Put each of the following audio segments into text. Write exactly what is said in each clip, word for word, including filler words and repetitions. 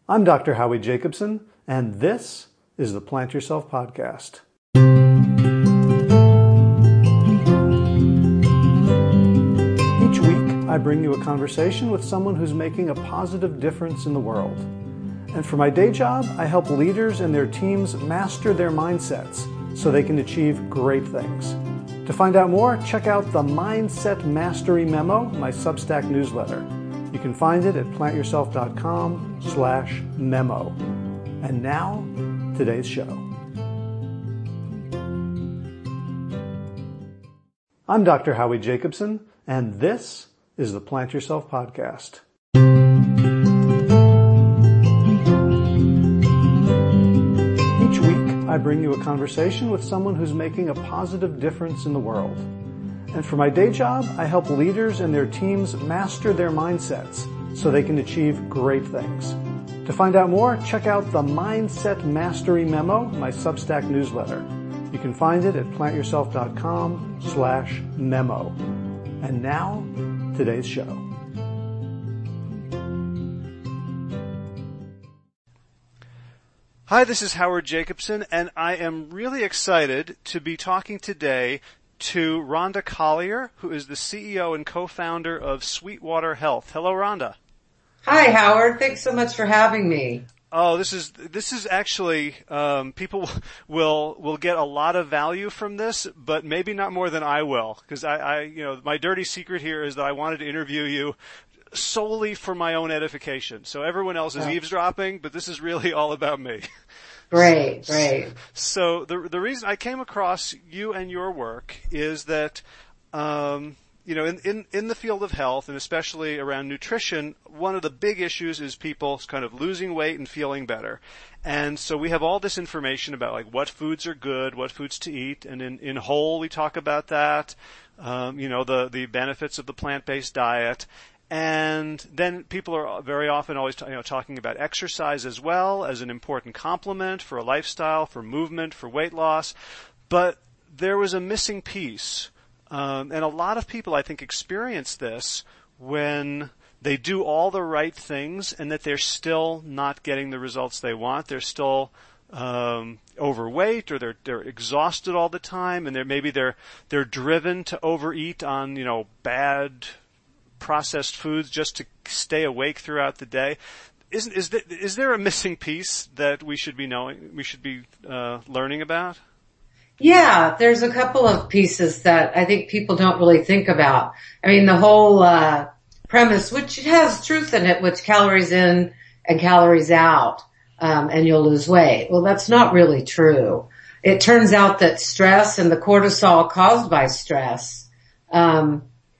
I'm Doctor Howie Jacobson, and this is the Plant Yourself Podcast. Each week, I bring you a conversation with someone who's making a positive difference in the world. And for my day job, I help leaders and their teams master their mindsets so they can achieve great things. To find out more, check out the Mindset Mastery Memo, my Substack newsletter. You can find it at plantyourself.com slash memo. And now, today's show. I'm Doctor Howie Jacobson, and this is the Plant Yourself Podcast. Each week, I bring you a conversation with someone who's making a positive difference in the world. And for my day job, I help leaders and their teams master their mindsets so they can achieve great things. To find out more, check out the Mindset Mastery Memo, my Substack newsletter. You can find it at plantyourself.com slash memo. And now, today's show. Hi, this is Howard Jacobson, and I am really excited to be talking today to Rhonda Collier, who is the C E O and co-founder of Sweetwater Health. Hello, Rhonda. Hi, Howard. Thanks so much for having me. Oh, this is this is actually um, people will will get a lot of value from this, but maybe not more than I will, because I, I, you know, my dirty secret here is that I wanted to interview you solely for my own edification. So everyone else is oh. eavesdropping, but this is really all about me. Great, great. So the the reason I came across you and your work is that, um, you know, in, in, in the field of health, and especially around nutrition, one of the big issues is people kind of losing weight and feeling better. And so we have all this information about like what foods are good, what foods to eat, and in, in Whole we talk about that, um, you know, the, the benefits of the plant-based diet. And then people are very often always you know, talking about exercise as well as an important complement for a lifestyle, for movement, for weight loss. But there was a missing piece. Um, and a lot of people, I think, experience this when they do all the right things and that they're still not getting the results they want. They're still um, overweight, or they're they're exhausted all the time, and they're maybe they're they're driven to overeat on you know bad processed foods just to stay awake throughout the day. Isn't is there, is there a missing piece that we should be knowing? We should be uh, learning about? Yeah, there's a couple of pieces that I think people don't really think about. I mean, the whole uh, premise, which has truth in it, which calories in and calories out, um, and you'll lose weight. Well, that's not really true. It turns out that stress and the cortisol caused by stress um,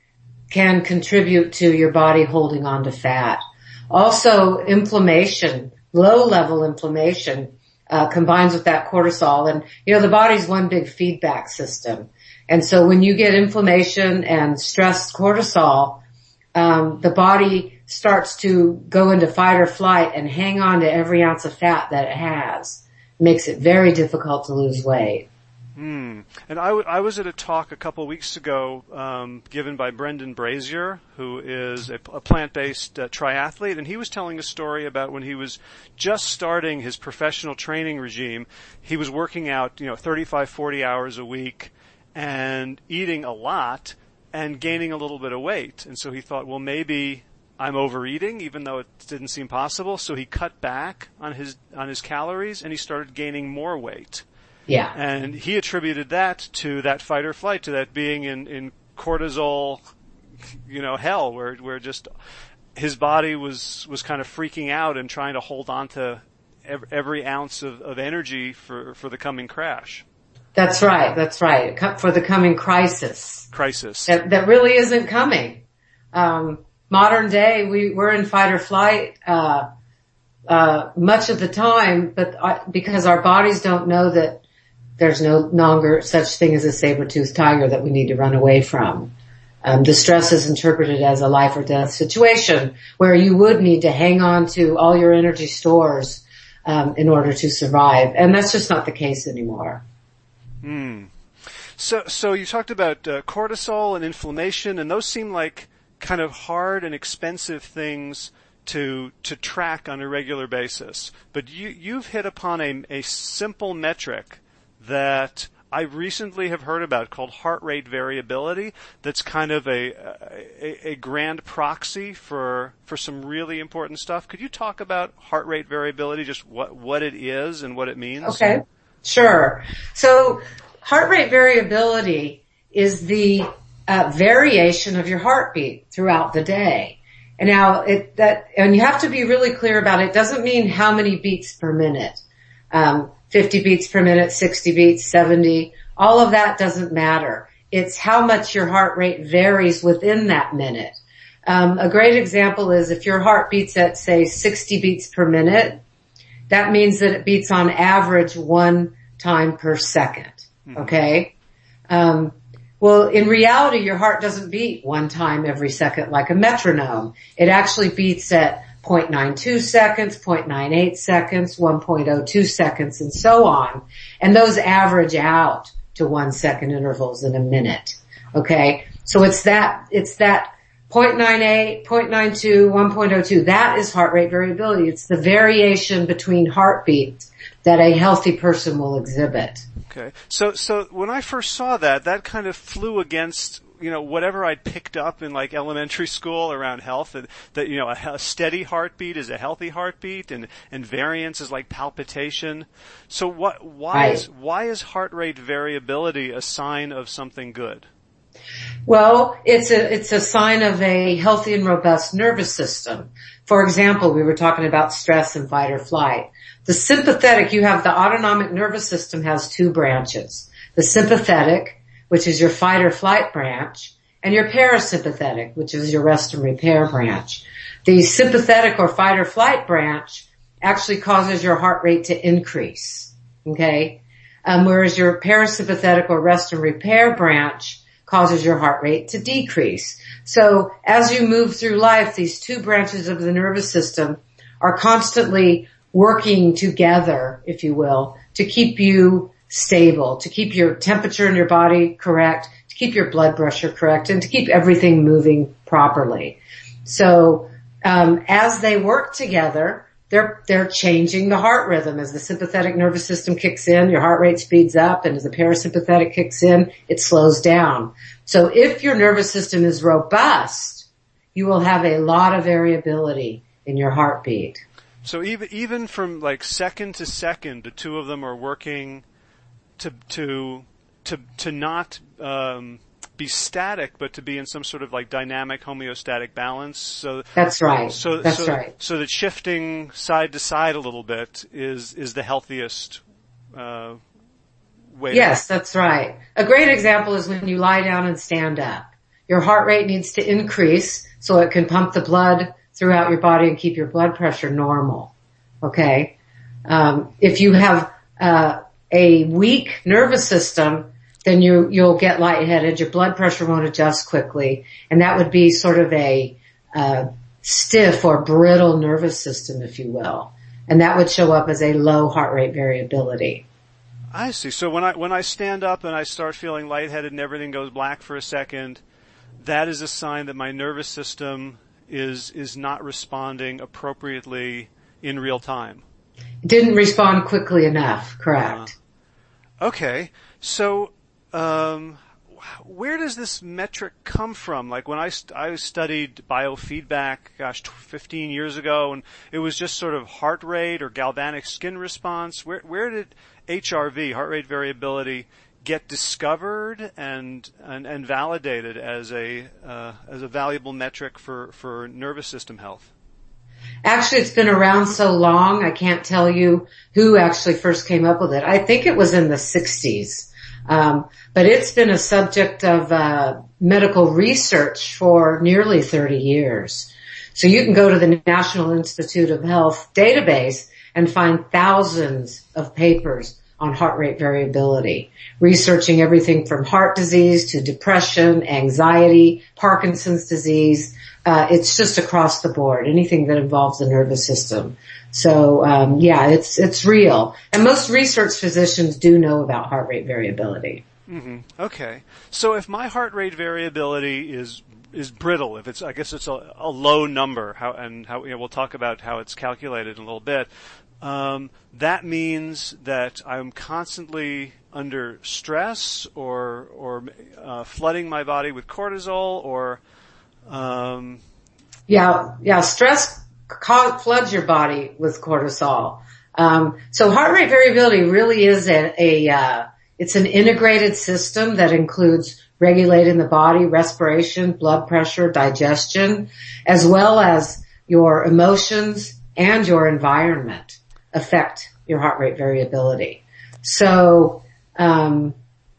can contribute to your body holding on to fat. Also, inflammation, low-level inflammation, uh, combines with that cortisol. And, you know, the body's one big feedback system. And so when you get inflammation and stressed cortisol, um, the body starts to go into fight or flight and hang on to every ounce of fat that it has. It makes it very difficult to lose weight. Hmm. And I, w- I was at a talk a couple of weeks ago um, given by Brendan Brazier, who is a, a plant-based uh, triathlete, and he was telling a story about when he was just starting his professional training regime. He was working out, you know, thirty-five, forty hours a week and eating a lot and gaining a little bit of weight. And so he thought, well, maybe I'm overeating, even though it didn't seem possible. So he cut back on his on his calories, and he started gaining more weight. Yeah. And he attributed that to that fight or flight, to that being in, in cortisol, you know, hell, where, where just his body was, was kind of freaking out and trying to hold on to every, every ounce of, of energy for, for the coming crash. That's right. That's right. For the coming crisis. Crisis. That, that really isn't coming. Um, modern day, we, we're in fight or flight, uh, uh, much of the time, but I, because our bodies don't know that there's no longer such thing as a saber-toothed tiger that we need to run away from. Um, the stress is interpreted as a life or death situation where you would need to hang on to all your energy stores um, in order to survive. And that's just not the case anymore. Hmm. So, so you talked about uh, cortisol and inflammation, and those seem like kind of hard and expensive things to to track on a regular basis. But you you've hit upon a a simple metric that I recently have heard about called heart rate variability. That's kind of a a, a grand proxy for for some really important stuff. Could you talk about heart rate variability, just what what it is and what it means? Okay, sure. So heart rate variability is the uh, variation of your heartbeat throughout the day. And now it that and you have to be really clear about it. It doesn't mean how many beats per minute. Um, fifty beats per minute, sixty beats, seventy, all of that doesn't matter. It's how much your heart rate varies within that minute. Um, a great example is if your heart beats at, say, sixty beats per minute, that means that it beats on average one time per second. Mm-hmm. Okay? Um, well, in reality, your heart doesn't beat one time every second like a metronome. It actually beats at zero point nine two seconds, zero point nine eight seconds, one point zero two seconds, and so on. And those average out to one second intervals in a minute. Okay? So it's that, it's that zero point nine eight, zero point nine two, one point zero two. That is heart rate variability. It's the variation between heartbeats that a healthy person will exhibit. Okay. So, so when I first saw that, that kind of flew against, you know, whatever I'd picked up in like elementary school around health, that, that you know, a, a steady heartbeat is a healthy heartbeat, and, and variance is like palpitation. So what, why Right. is, why is heart rate variability a sign of something good? Well, it's a, it's a sign of a healthy and robust nervous system. For example, we were talking about stress and fight or flight. The sympathetic, you have the autonomic nervous system has two branches. The sympathetic, which is your fight or flight branch, and your parasympathetic, which is your rest and repair branch. The sympathetic or fight or flight branch actually causes your heart rate to increase. Okay? Um, whereas your parasympathetic or rest and repair branch causes your heart rate to decrease. So as you move through life, these two branches of the nervous system are constantly working together, if you will, to keep you stable, to keep your temperature in your body correct, to keep your blood pressure correct, and to keep everything moving properly. So um, as they work together, they're they're changing the heart rhythm. As the sympathetic nervous system kicks in, your heart rate speeds up, and as the parasympathetic kicks in, it slows down. So if your nervous system is robust, you will have a lot of variability in your heartbeat. So even even from like second to second, the two of them are working to to to to not um, be static, but to be in some sort of like dynamic homeostatic balance. So that's right. So that's so, right. So that shifting side to side a little bit is is the healthiest uh, way. Yes, that's right. A great example is when you lie down and stand up. Your heart rate needs to increase so it can pump the blood throughout your body and keep your blood pressure normal. Okay? Um, if you have uh, a weak nervous system, then you, you'll get lightheaded. Your blood pressure won't adjust quickly. And that would be sort of a uh, stiff or brittle nervous system, if you will. And that would show up as a low heart rate variability. I see. So when I when I stand up and I start feeling lightheaded and everything goes black for a second, that is a sign that my nervous system is is not responding appropriately in real time. Didn't respond quickly enough, correct. Uh, okay. So um where does this metric come from? Like when I, st- I studied biofeedback, gosh, fifteen years ago, and it was just sort of heart rate or galvanic skin response. Where where did H R V, heart rate variability, get discovered and and, and validated as a uh, as a valuable metric for, for nervous system health? Actually, it's been around so long, I can't tell you who actually first came up with it. I think it was in the sixties. Um, but it's been a subject of uh, medical research for nearly thirty years. So you can go to the National Institute of Health database and find thousands of papers on heart rate variability, researching everything from heart disease to depression, anxiety, Parkinson's disease. Uh, it's just across the board, anything that involves the nervous system. So, um, yeah, it's, it's real. And most research physicians do know about heart rate variability. Mm-hmm. Okay. So if my heart rate variability is is brittle, if it's, I guess it's a, a low number, how, and how, you know, we'll talk about how it's calculated in a little bit. Um, that means that I'm constantly under stress, or or uh, flooding my body with cortisol, or um, yeah, yeah, stress ca- floods your body with cortisol. Um, so heart rate variability really is a, a uh, it's an integrated system that includes regulating the body, respiration, blood pressure, digestion, as well as your emotions and your environment affect your heart rate variability. So, um,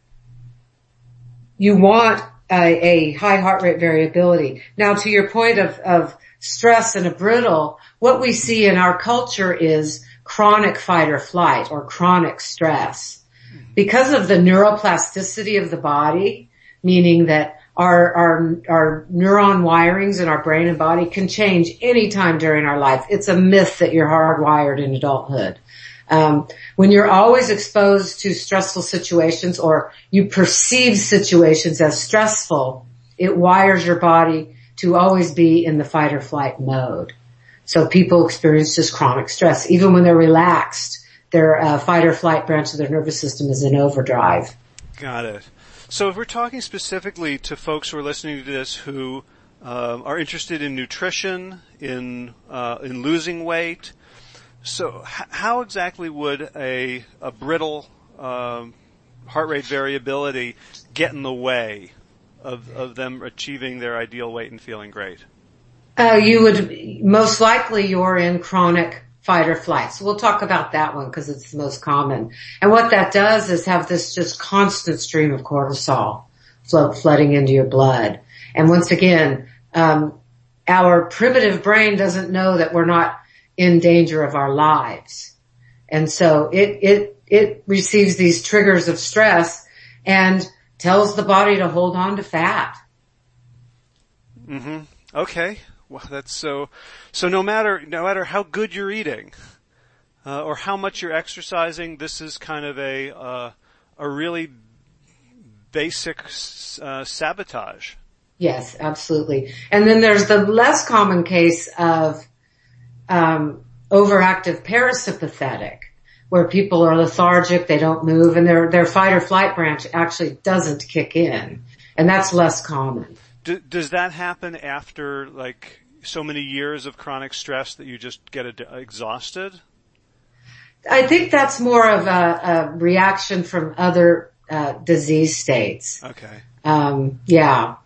you want a, a high heart rate variability. Now, to your point of, of stress and a brittle, what we see in our culture is chronic fight or flight, or chronic stress. Because of the neuroplasticity of the body, meaning that our, our, our neuron wirings in our brain and body can change anytime during our life. It's a myth that you're hardwired in adulthood. Um, when you're always exposed to stressful situations, or you perceive situations as stressful, it wires your body to always be in the fight or flight mode. So people experience this chronic stress. Even when they're relaxed, their uh, fight or flight branch of their nervous system is in overdrive. Got it. So if we're talking specifically to folks who are listening to this who um, are interested in nutrition, in uh, in losing weight, so h- how exactly would a a brittle um, heart rate variability get in the way of of them achieving their ideal weight and feeling great? Uh, you would, most likely you're in chronic fight or flight. So we'll talk about that one because it's the most common. And what that does is have this just constant stream of cortisol flow, flooding into your blood. And once again, um, our primitive brain doesn't know that we're not in danger of our lives. And so it, it, it receives these triggers of stress and tells the body to hold on to fat. Mm-hmm. Okay. Well, that's so, so no matter, no matter how good you're eating, uh, or how much you're exercising, this is kind of a, uh, a really basic, uh, sabotage. Yes, absolutely. And then there's the less common case of, um, overactive parasympathetic, where people are lethargic, they don't move, and their, their fight or flight branch actually doesn't kick in. And that's less common. D- does that happen after, like, so many years of chronic stress that you just get ad- exhausted? I think that's more of a, a reaction from other uh, disease states. Okay. Um, yeah.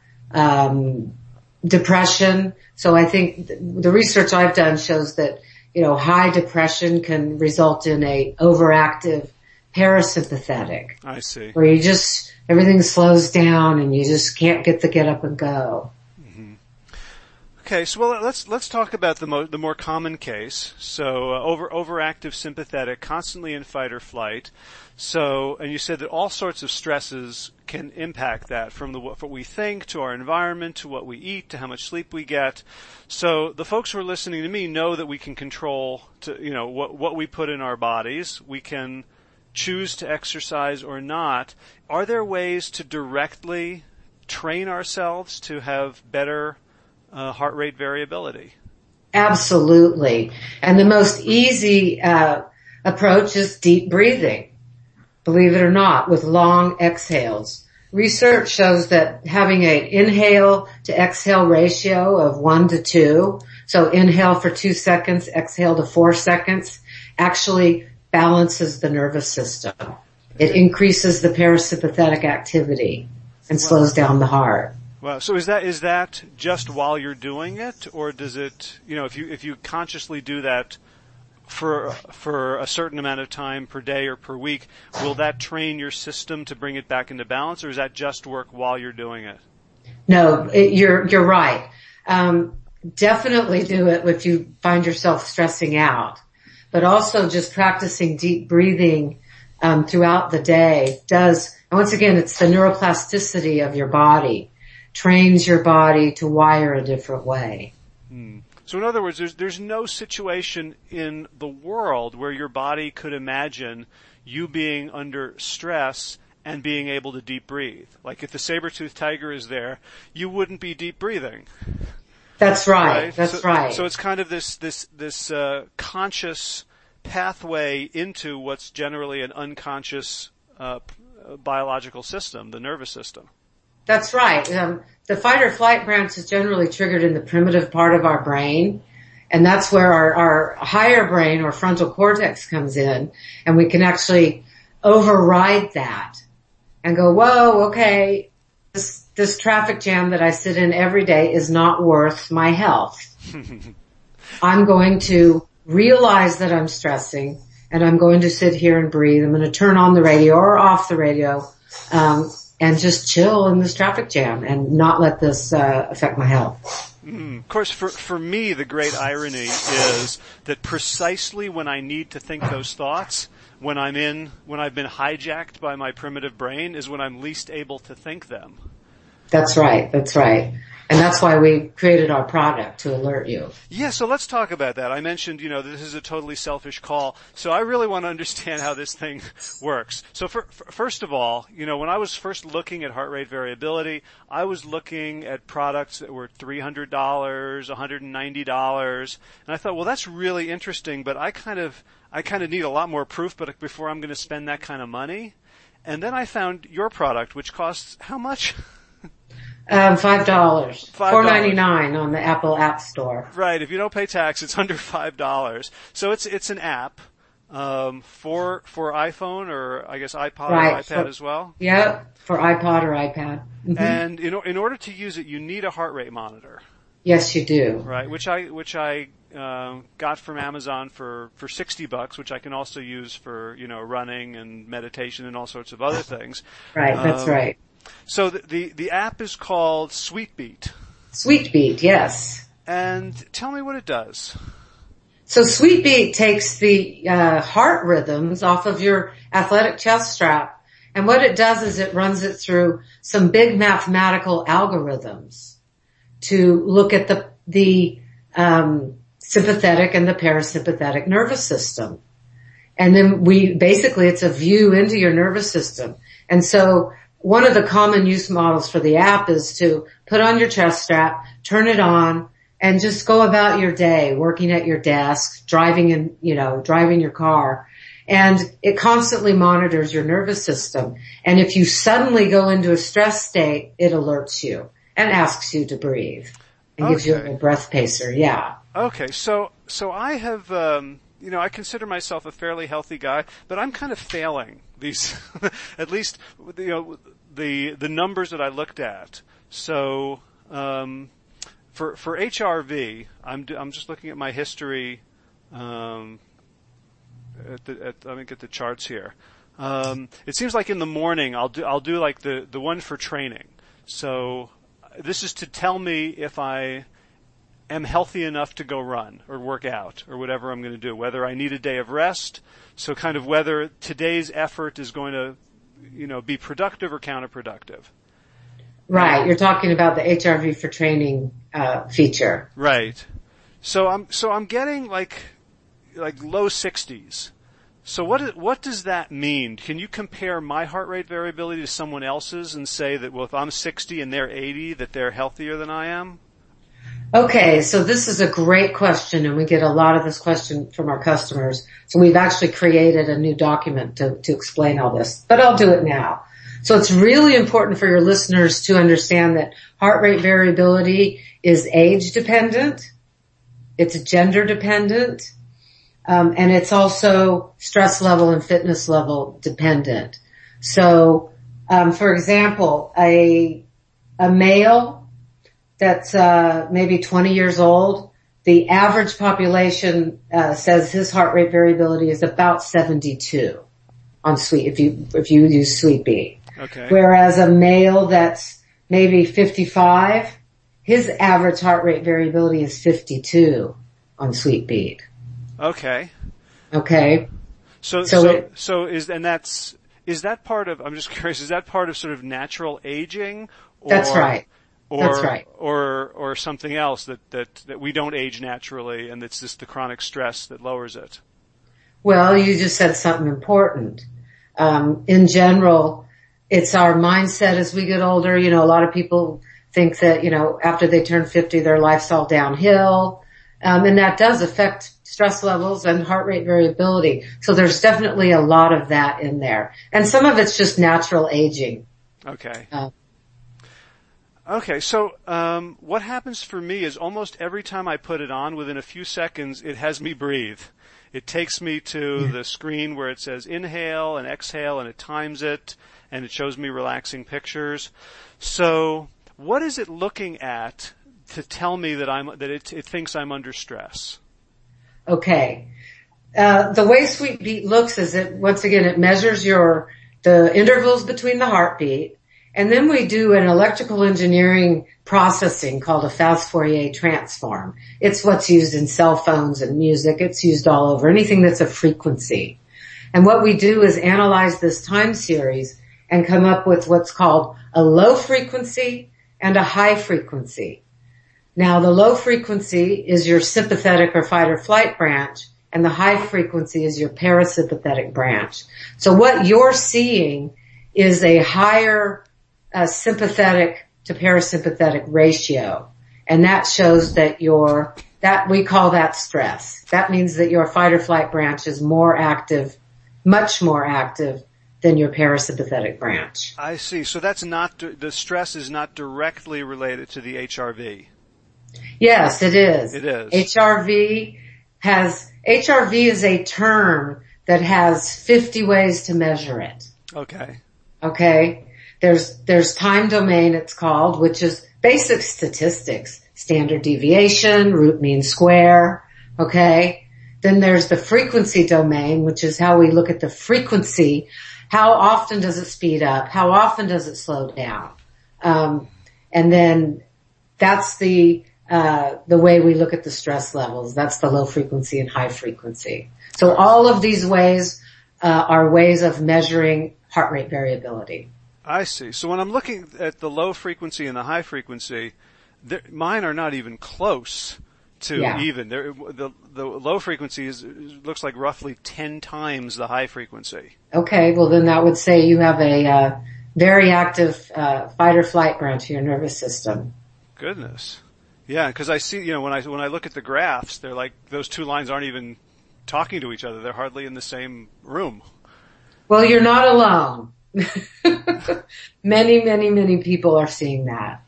Um, depression. So I think th- the research I've done shows that, you know, high depression can result in a overactive parasympathetic. I see. Where you just, everything slows down and you just can't get the get up and go. Mm-hmm. Okay, so well, let's let's talk about the mo- the more common case. So uh, over overactive sympathetic, constantly in fight or flight. So, and you said that all sorts of stresses can impact that, from the what we think to our environment to what we eat to how much sleep we get. So the folks who are listening to me know that we can control, to you know what what we put in our bodies. We can choose to exercise or not. Are there ways to directly train ourselves to have better uh, heart rate variability? Absolutely. And the most easy uh, approach is deep breathing, believe it or not, with long exhales. Research shows that having an inhale to exhale ratio of one to two, so inhale for two seconds, exhale to four seconds, actually balances the nervous system. It increases the parasympathetic activity and slows down the heart. Well, so is that is that just while you're doing it, or does it, you know, if you if you consciously do that for for a certain amount of time per day or per week, will that train your system to bring it back into balance, or does that just work while you're doing it? No, it, you're you're right. Um, definitely do it if you find yourself stressing out. But also just practicing deep breathing um, throughout the day does, and once again, it's the neuroplasticity of your body, trains your body to wire a different way. Hmm. So in other words, there's there's no situation in the world where your body could imagine you being under stress and being able to deep breathe. Like if the saber-toothed tiger is there, you wouldn't be deep breathing. That's right. right? That's so, right. So it's kind of this this this uh, conscious pathway into what's generally an unconscious uh, biological system, the nervous system. That's right. Um, the fight or flight branch is generally triggered in the primitive part of our brain. And that's where our, our higher brain or frontal cortex comes in. And we can actually override that and go, whoa, okay, this, this traffic jam that I sit in every day is not worth my health. I'm going to realize that I'm stressing and I'm going to sit here and breathe. I'm going to turn on the radio or off the radio, um, and just chill in this traffic jam and not let this, uh, affect my health. Mm. Of course, for, for me, the great irony is that precisely when I need to think those thoughts, when I'm in, when I've been hijacked by my primitive brain, is when I'm least able to think them. That's right. That's right. And that's why we created our product, to alert you. Yeah, so let's talk about that. I mentioned, you know, this is a totally selfish call. So I really want to understand how this thing works. So for, for, first of all, you know, when I was first looking at heart rate variability, I was looking at products that were three hundred dollars, one hundred ninety dollars. And I thought, well, that's really interesting, but I kind of, I kind of need a lot more proof but before I'm going to spend that kind of money. And then I found your product, which costs how much? Um, five dollars. Four ninety nine on the Apple App Store. Right. If you don't pay tax, it's under five dollars. So it's it's an app um, for for iPhone or I guess iPod right. or iPad for, as well. Yep, for iPod or iPad. Mm-hmm. And in in order to use it, you need a heart rate monitor. Yes, you do. Right. Which I which I uh, got from Amazon for for sixty bucks, which I can also use for you know running and meditation and all sorts of other things. Right. That's um, right. So the, the, the app is called Sweetbeat. Sweetbeat, yes. And tell me what it does. So Sweetbeat takes the uh, heart rhythms off of your athletic chest strap, and what it does is it runs it through some big mathematical algorithms to look at the the um, sympathetic and the parasympathetic nervous system. And then we basically it's a view into your nervous system. And so one of the common use models for the app is to put on your chest strap, turn it on, and just go about your day, working at your desk, driving in, you know, driving your car. And it constantly monitors your nervous system. And if you suddenly go into a stress state, it alerts you and asks you to breathe and okay. gives you a little breath pacer. Yeah. Okay. So, so I have, um, you know, I consider myself a fairly healthy guy, but I'm kind of failing these, at least, you know, the, the numbers that I looked at. So, um, for, for H R V, I'm, I'm just looking at my history, um, at the, at, let me get the charts here. Um, it seems like in the morning I'll do, I'll do like the, the one for training. So this is to tell me if I am healthy enough to go run or work out or whatever I'm going to do, whether I need a day of rest. So kind of whether today's effort is going to, you know, be productive or counterproductive. Right. You're talking about the H R V for training, uh, feature. Right. So I'm, so I'm getting like, like low sixties. So what, is, what does that mean? Can you compare my heart rate variability to someone else's and say that, well, if I'm sixty and they're eighty, that they're healthier than I am? Okay, so this is a great question, and we get a lot of this question from our customers. So we've actually created a new document to, to explain all this, but I'll do it now. So it's really important for your listeners to understand that heart rate variability is age dependent, it's gender dependent, um, and it's also stress level and fitness level dependent. So, um, for example, a a male that's uh maybe twenty years old, the average population uh says his heart rate variability is about seventy-two on Sweet if you if you use Sweetbeat. Okay. Whereas a male that's maybe fifty-five, his average heart rate variability is fifty-two on Sweetbeat. Okay. Okay. So so so, it, so is and that's is that part of I'm just curious, is that part of sort of natural aging? Or, that's right. Or, That's right. Or, or something else that, that, that we don't age naturally and it's just the chronic stress that lowers it? Well, you just said something important. Um, in general, It's our mindset as we get older. You know, a lot of people think that, you know, after they turn fifty, their life's all downhill. Um, and that does affect stress levels and heart rate variability. So there's definitely a lot of that in there. And some of it's just natural aging. Okay. Uh, Okay, so um, what happens for me is almost every time I put it on, within a few seconds, it has me breathe. It takes me to the screen where it says inhale and exhale, and it times it, and it shows me relaxing pictures. So what is it looking at to tell me that I'm that it, it thinks I'm under stress? Okay. Uh, the way SweetBeat looks is it, once again, it measures your, the intervals between the heartbeat, and then we do an electrical engineering processing called a fast Fourier transform. It's what's used in cell phones and music. It's used all over, anything that's a frequency. And what we do is analyze this time series and come up with what's called a low frequency and a high frequency. Now, the low frequency is your sympathetic or fight or flight branch, and the high frequency is your parasympathetic branch. So what you're seeing is a higher uh, sympathetic to parasympathetic ratio, and that shows that your that we call that stress. That means that your fight or flight branch is more active, much more active than your parasympathetic branch. I see. So that's not the stress is not directly related to the H R V. Yes, it is. It is. H R V has H R V is a term that has fifty ways to measure it. Okay. Okay. There's, there's time domain, it's called, which is basic statistics, standard deviation, root mean square. Okay. Then there's the frequency domain, which is how we look at the frequency. How often does it speed up? How often does it slow down? Um, and then that's the, uh, the way we look at the stress levels. That's the low frequency and high frequency. So all of these ways, uh, are ways of measuring heart rate variability. I see. So when I'm looking at the low frequency and the high frequency, mine are not even close to Yeah. even. They're, the the low frequency is looks like roughly ten times the high frequency. Okay, well then that would say you have a uh, very active uh, fight or flight branch of your nervous system. Goodness. Yeah, because I see, you know, when I when I look at the graphs, they're like those two lines aren't even talking to each other. They're hardly in the same room. Well, you're not alone. Many, many, many people are seeing that.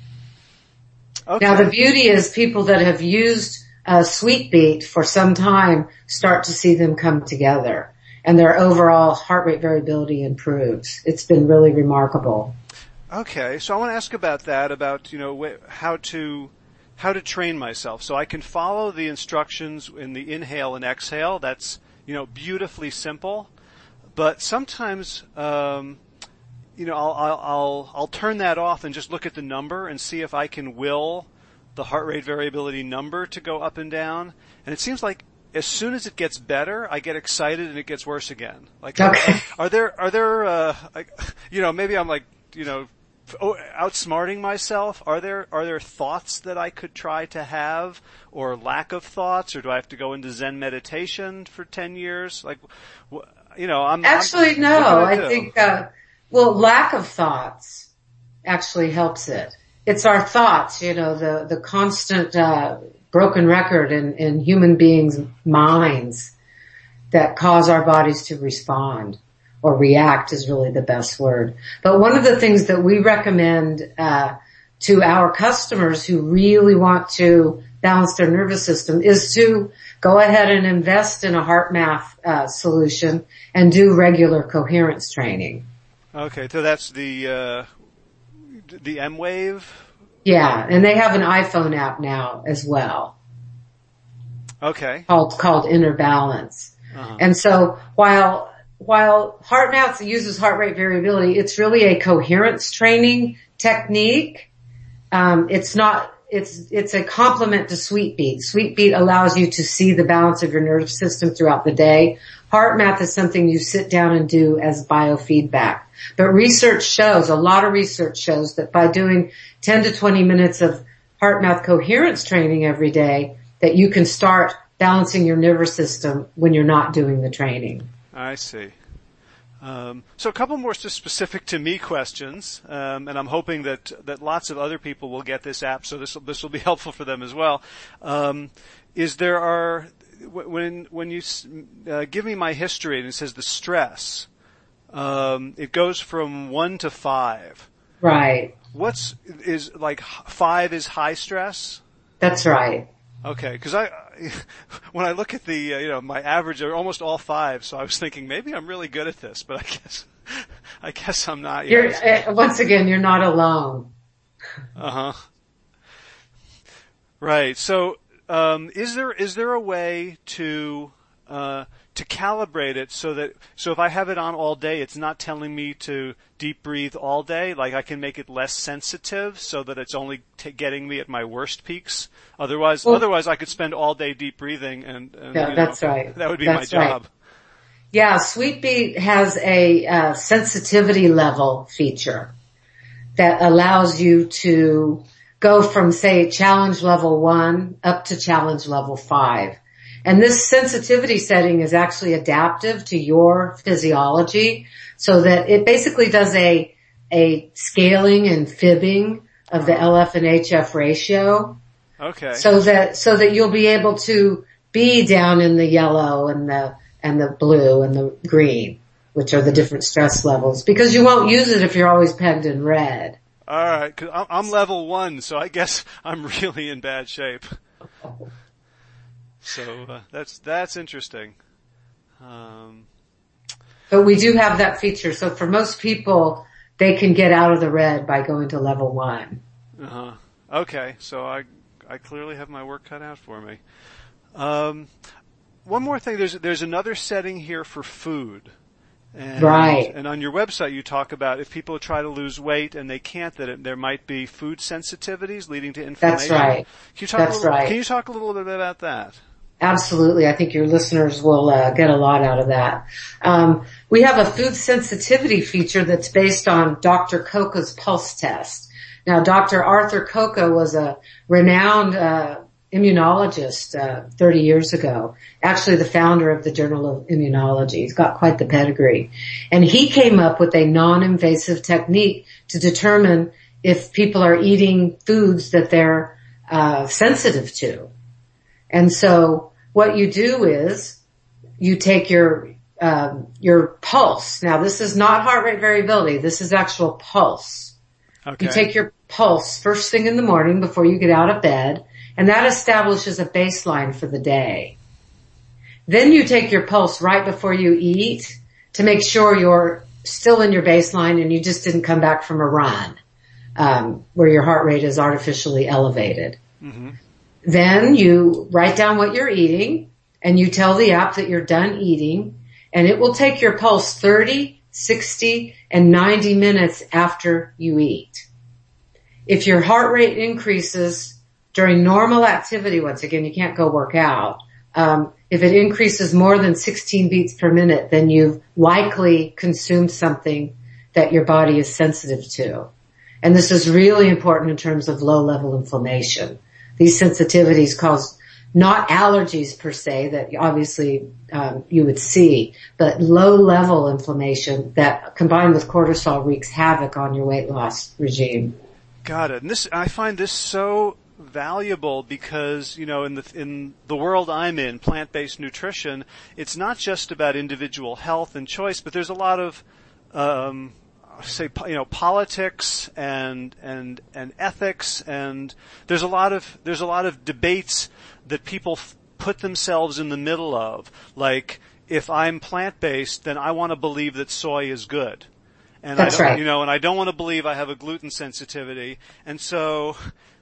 Okay. Now the beauty is people that have used uh, SweetBeat for some time start to see them come together, and their overall heart rate variability improves. It's been really remarkable. Okay, so I want to ask about that, about, you know, how to how to train myself. So I can follow the instructions in the inhale and exhale. That's, you know, beautifully simple. But sometimes, um, you know, I'll, I'll, I'll, I'll turn that off and just look at the number and see if I can will the heart rate variability number to go up and down. And it seems like as soon as it gets better, I get excited and it gets worse again. Like, okay. are, are there, are there, uh, like, you know, maybe I'm like, you know, outsmarting myself. Are there, are there thoughts that I could try to have, or lack of thoughts, or do I have to go into Zen meditation for ten years? Like, you know, I'm actually I'm, no. I, I think uh, well, lack of thoughts actually helps it. It's our thoughts, you know, the the constant uh, broken record in, in human beings' minds that cause our bodies to respond or react is really the best word. But one of the things that we recommend uh, to our customers who really want to balance their nervous system is to go ahead and invest in a HeartMath uh, solution and do regular coherence training. Okay, so that's the uh, the M-Wave? Yeah, and they have an iPhone app now as well. Okay. Called called Inner Balance. Uh-huh. And so while while HeartMath uses heart rate variability, it's really a coherence training technique. Um, it's not. It's, it's a complement to SweetBeat. SweetBeat allows you to see the balance of your nervous system throughout the day. HeartMath is something you sit down and do as biofeedback. But research shows, a lot of research shows that by doing ten to twenty minutes of HeartMath coherence training every day, that you can start balancing your nervous system when you're not doing the training. I see. Um, so a couple more just specific to me questions, um, and I'm hoping that that lots of other people will get this app, so this will this will be helpful for them as well. Um, is there are when when you uh, give me my history and it says the stress, um, it goes from one to five. Right. What's is like five is high stress? That's right. Okay, because I, when I look at the, uh, you know, my average are almost all five, so I was thinking maybe I'm really good at this, but I guess, I guess I'm not. You're, Yet. uh, once again, you're not alone. Uh huh. Right. So, um, is there is there a way to uh, to calibrate it so that so if I have it on all day, it's not telling me to deep breathe all day? Like I can make it less sensitive so that it's only t- getting me at my worst peaks. Otherwise, well, otherwise I could spend all day deep breathing, and, and yeah, you that's know, right. That would be that's my job. Right. Yeah, Sweetbeat has a uh, sensitivity level feature that allows you to go from, say, challenge level one up to challenge level five. And this sensitivity setting is actually adaptive to your physiology, so that it basically does a a scaling and fibbing of the L F and H F ratio. Okay. So that so that you'll be able to be down in the yellow and the and the blue and the green, which are the different stress levels, because you won't use it if you're always pegged in red. All right, 'cause I'm level one, so I guess I'm really in bad shape. So uh, that's that's interesting. Um, but we do have that feature. So for most people, they can get out of the red by going to level one. Uh-huh. Okay, so I I clearly have my work cut out for me. Um, one more thing, there's there's another setting here for food. And, right. And on your website, you talk about if people try to lose weight and they can't, that it, there might be food sensitivities leading to inflammation. That's right. Can you talk That's a little, right. Can you talk a little bit about that? Absolutely. I think your listeners will uh, get a lot out of that. Um, we have a food sensitivity feature that's based on Doctor Coca's pulse test. Now, Doctor Arthur Coca was a renowned uh, immunologist uh, thirty years ago, actually the founder of the Journal of Immunology. He's got quite the pedigree. And he came up with a non-invasive technique to determine if people are eating foods that they're uh, sensitive to. And so what you do is you take your um, your pulse. Now, this is not heart rate variability. This is actual pulse. Okay. You take your pulse first thing in the morning before you get out of bed, and that establishes a baseline for the day. Then you take your pulse right before you eat to make sure you're still in your baseline and you just didn't come back from a run um, where your heart rate is artificially elevated. Mm-hmm. Then you write down what you're eating and you tell the app that you're done eating, and it will take your pulse thirty, sixty, and ninety minutes after you eat. If your heart rate increases during normal activity, once again, you can't go work out. Um, if it increases more than sixteen beats per minute, then you've likely consumed something that your body is sensitive to. And this is really important in terms of low-level inflammation. These sensitivities cause not allergies per se that obviously um, you would see, but low-level inflammation that combined with cortisol wreaks havoc on your weight loss regime. Got it. And this, I find this so valuable because, you know, in the in the world I'm in, plant-based nutrition, it's not just about individual health and choice, but there's a lot of um say, you know, politics and and and ethics, and there's a lot of there's a lot of debates that people f- put themselves in the middle of. Like, if I'm plant-based, then I want to believe that soy is good. And That's I don't, right. You know, and I don't want to believe I have a gluten sensitivity. And so,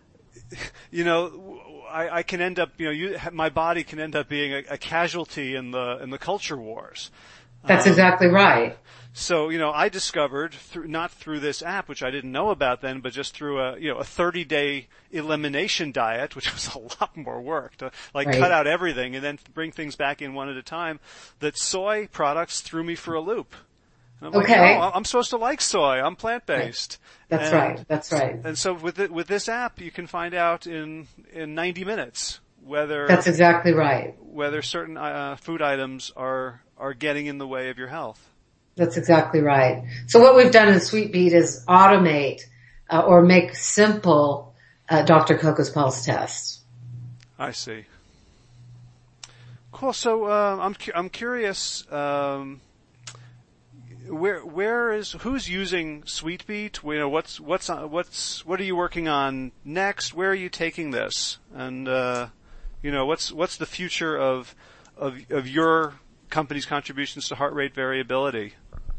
you know, I, I can end up, you know, you, my body can end up being a, a casualty in the in the culture wars. That's um, exactly right. So, you know, I discovered through, not through this app, which I didn't know about then, but just through a, you know, a thirty day elimination diet, which was a lot more work to like right. cut out everything and then bring things back in one at a time, that soy products threw me for a loop. And I'm okay. like, no, I'm supposed to like soy. I'm plant-based. That's and, right. That's right. And so with it, with this app, you can find out in, in ninety minutes whether That's exactly right. Whether certain uh, food items are are getting in the way of your health. That's exactly right. So what we've done in SweetBeat is automate uh, or make simple uh, Doctor Coco's Pulse tests. I see. Cool. So uh, I'm cu- I'm curious. Um, where where is who's using SweetBeat? You know, what's what's what's what are you working on next? Where are you taking this? And uh, you know, what's what's the future of of of your company's contributions to heart rate variability?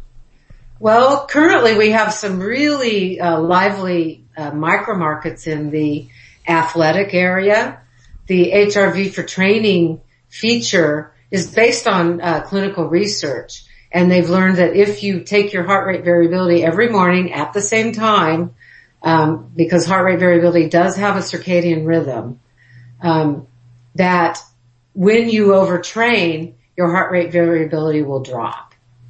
Well, currently we have some really uh, lively uh, micro markets in the athletic area. The H R V for training feature is based on uh, clinical research, and they've learned that if you take your heart rate variability every morning at the same time, um, because heart rate variability does have a circadian rhythm, um, that when you overtrain, your heart rate variability will drop.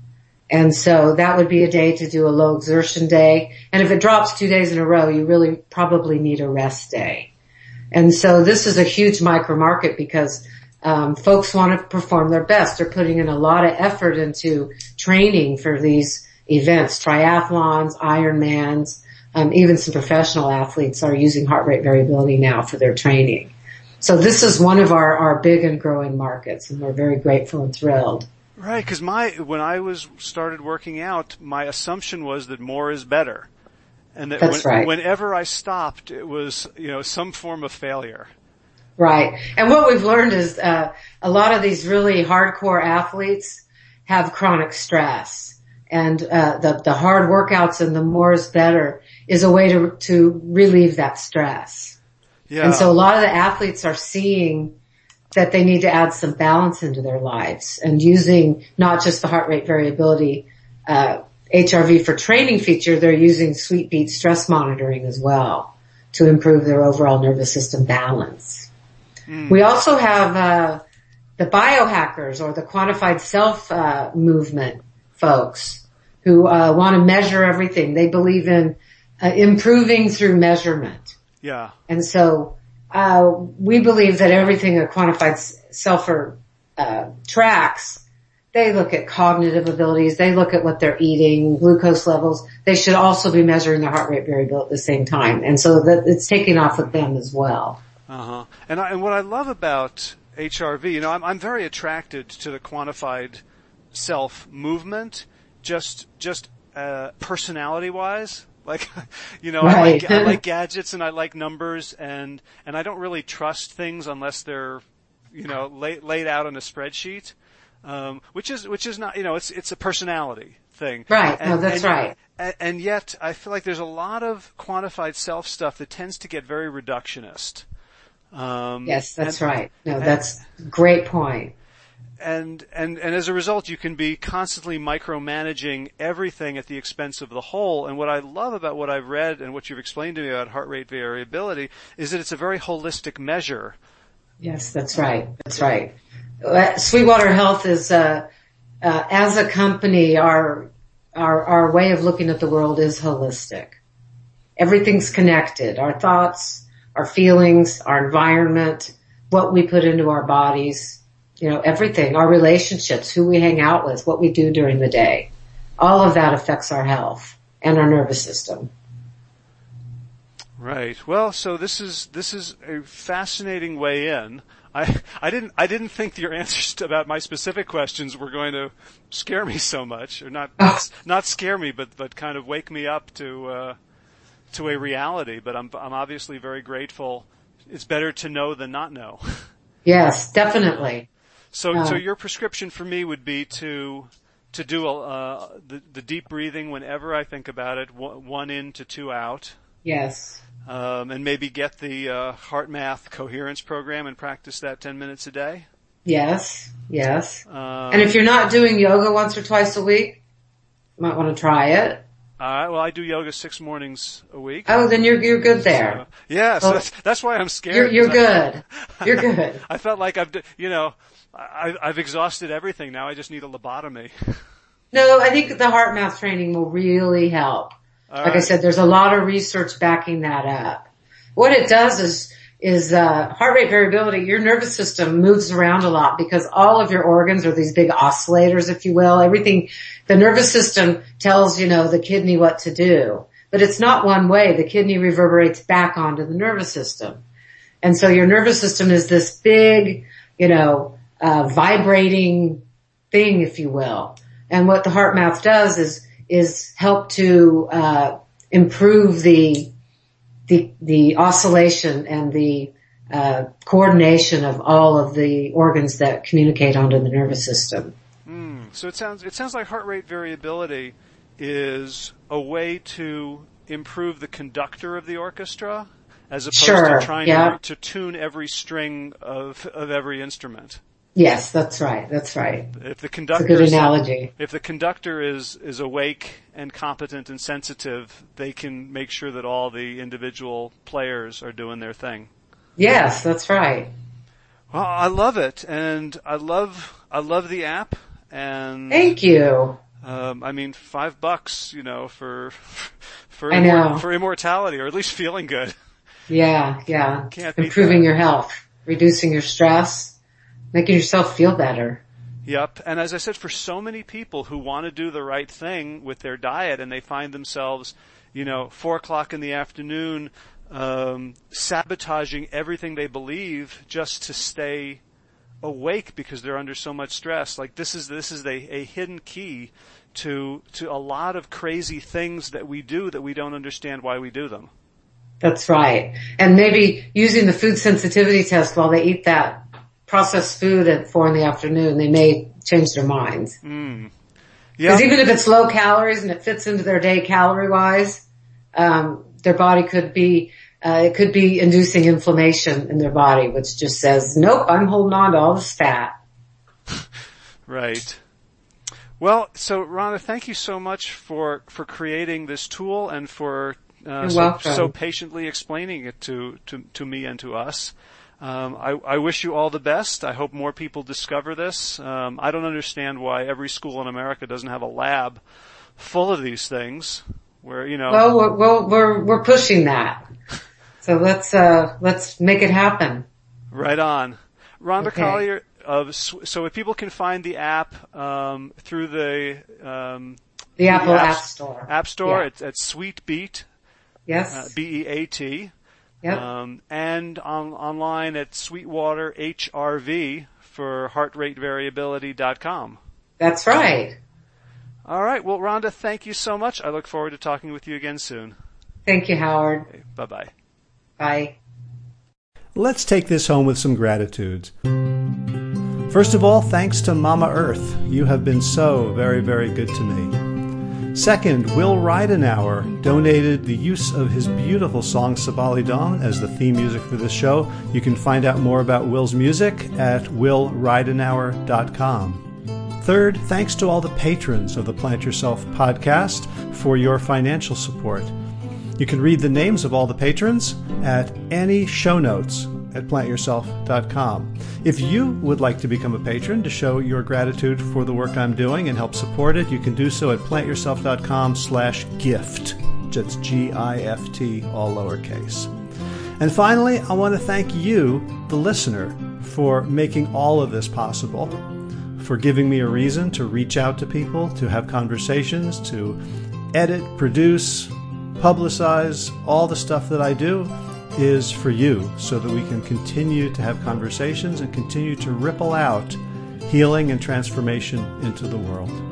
And so that would be a day to do a low exertion day. And if it drops two days in a row, you really probably need a rest day. And so this is a huge micro market because um, folks want to perform their best. They're putting in a lot of effort into training for these events, triathlons, Ironmans, um, even some professional athletes are using heart rate variability now for their training. So this is one of our, our big and growing markets, and we're very grateful and thrilled. Right, because my when I was started working out, my assumption was that more is better, and that That's when, right. whenever I stopped, it was you know some form of failure. Right, and what we've learned is uh, a lot of these really hardcore athletes have chronic stress, and uh, the the hard workouts and the more is better is a way to to relieve that stress. Yeah. And so a lot of the athletes are seeing that they need to add some balance into their lives and using not just the heart rate variability uh H R V for training feature, they're using SweetBeat stress monitoring as well to improve their overall nervous system balance. Mm. We also have uh the biohackers or the quantified self uh movement folks who uh want to measure everything. They believe in uh, improving through measurement. Yeah. And so Uh, we believe that everything a quantified selfer, uh, tracks, they look at cognitive abilities, they look at what they're eating, glucose levels. They should also be measuring their heart rate variability at the same time. And so that it's taking off with them as well. Uh-huh. And, I, and what I love about H R V, you know, I'm, I'm very attracted to the quantified self movement, just, just, uh, personality wise. Like, you know, right. I, like, I like gadgets and I like numbers and, and I don't really trust things unless they're, you know, laid, laid out on a spreadsheet. Um, which is, which is not, you know, it's, it's a personality thing. Right. And, no, that's and, right. And, and yet I feel like there's a lot of quantified self stuff that tends to get very reductionist. Um, yes, that's and, right. No, and, that's a great point. And, and, and as a result, you can be constantly micromanaging everything at the expense of the whole. And what I love about what I've read and what you've explained to me about heart rate variability is that it's a very holistic measure. Yes, that's right. That's right. Sweetwater Health is, uh, uh, as a company, our, our, our way of looking at the world is holistic. Everything's connected. Our thoughts, our feelings, our environment, what we put into our bodies. You know, everything, our relationships, who we hang out with, what we do during the day. All of that affects our health and our nervous system. Right. Well, so this is, this is a fascinating way in. I, I didn't, I didn't think your answers to, about my specific questions were going to scare me so much, or not, Oh. not, not scare me, but, but kind of wake me up to, uh, to a reality. But I'm, I'm obviously very grateful. It's better to know than not know. Yes, definitely. So, uh, so your prescription for me would be to, to do, uh, the, the deep breathing whenever I think about it, one, one in to two out. Yes. Um, and maybe get the, uh, HeartMath coherence program and practice that ten minutes a day. Yes. Yes. Um, and if you're not doing yoga once or twice a week, you might want to try it. All right. Well, I do yoga six mornings a week. Oh, then you're you're good there. So, yeah. So well, that's that's why I'm scared. You're you're good. I, you're good. I felt like I've you know I, I've exhausted everything. Now I just need a lobotomy. No, I think the HeartMath training will really help. All like right. I said, there's a lot of research backing that up. What it does is is uh, heart rate variability. Your nervous system moves around a lot because all of your organs are these big oscillators, if you will. Everything, the nervous system tells, you know, the kidney what to do. But it's not one way. The kidney reverberates back onto the nervous system. And so your nervous system is this big, you know, uh, vibrating thing, if you will. And what the HeartMath does is, is help to, uh, improve the, the, the oscillation and the, uh, coordination of all of the organs that communicate onto the nervous system. Mm, so it sounds, it sounds like heart rate variability is a way to improve the conductor of the orchestra as opposed sure, to trying yeah. to, to tune every string of, of every instrument. Yes, that's right. That's right. If the conductor, that's a good analogy. If the conductor is, is awake and competent and sensitive, they can make sure that all the individual players are doing their thing. Yes, that's right. Well, I love it, and I love I love the app. And thank you. Um, I mean, five bucks, you know, for for I know. Immor- for immortality, or at least feeling good. Yeah, yeah. Can't beat Improving that. your health, reducing your stress, making yourself feel better. Yep. And as I said, for so many people who want to do the right thing with their diet, and they find themselves, you know, four o'clock in the afternoon, um, sabotaging everything they believe just to stay awake because they're under so much stress. Like this is this is a, a hidden key to to a lot of crazy things that we do that we don't understand why we do them. That's right. And maybe using the food sensitivity test while they eat that processed food at four in the afternoon, they may change their minds. Mm. Because Yeah. even if it's low calories and it fits into their day calorie wise, um, their body could be Uh, it could be inducing inflammation in their body, which just says, nope, I'm holding on to all this fat. Right. Well, so Rhonda, thank you so much for, for creating this tool and for uh, so, so patiently explaining it to, to, to me and to us. Um, I, I wish you all the best. I hope more people discover this. Um, I don't understand why every school in America doesn't have a lab full of these things. Where you know. Well, we're we're we're, we're pushing that. So let's uh let's make it happen. Right on, Rhonda okay. Collier. Of so if people can find the app um, through the um, the Apple the App, App Store. App Store. Yeah. It's at Sweet Beat. Yes. Uh, B E A T. Yep. Um, and on online at Sweetwater H R V for heart rate variability dot com. That's right. All right. Well, Rhonda, thank you so much. I look forward to talking with you again soon. Thank you, Howard. Okay, bye-bye. Bye. Let's take this home with some gratitudes. First of all, thanks to Mama Earth. You have been so very, very good to me. Second, Will Ridenauer donated the use of his beautiful song Sabali Dawn as the theme music for this show. You can find out more about Will's music at will ridenauer dot com. Third, thanks to all the patrons of the Plant Yourself podcast for your financial support. You can read the names of all the patrons at any show notes at plant yourself dot com. If you would like to become a patron to show your gratitude for the work I'm doing and help support it, you can do so at plant yourself dot com slash gift. That's G I F T, all lowercase. And finally, I want to thank you, the listener, for making all of this possible, for giving me a reason to reach out to people, to have conversations, to edit, produce, publicize. All the stuff that I do is for you so that we can continue to have conversations and continue to ripple out healing and transformation into the world.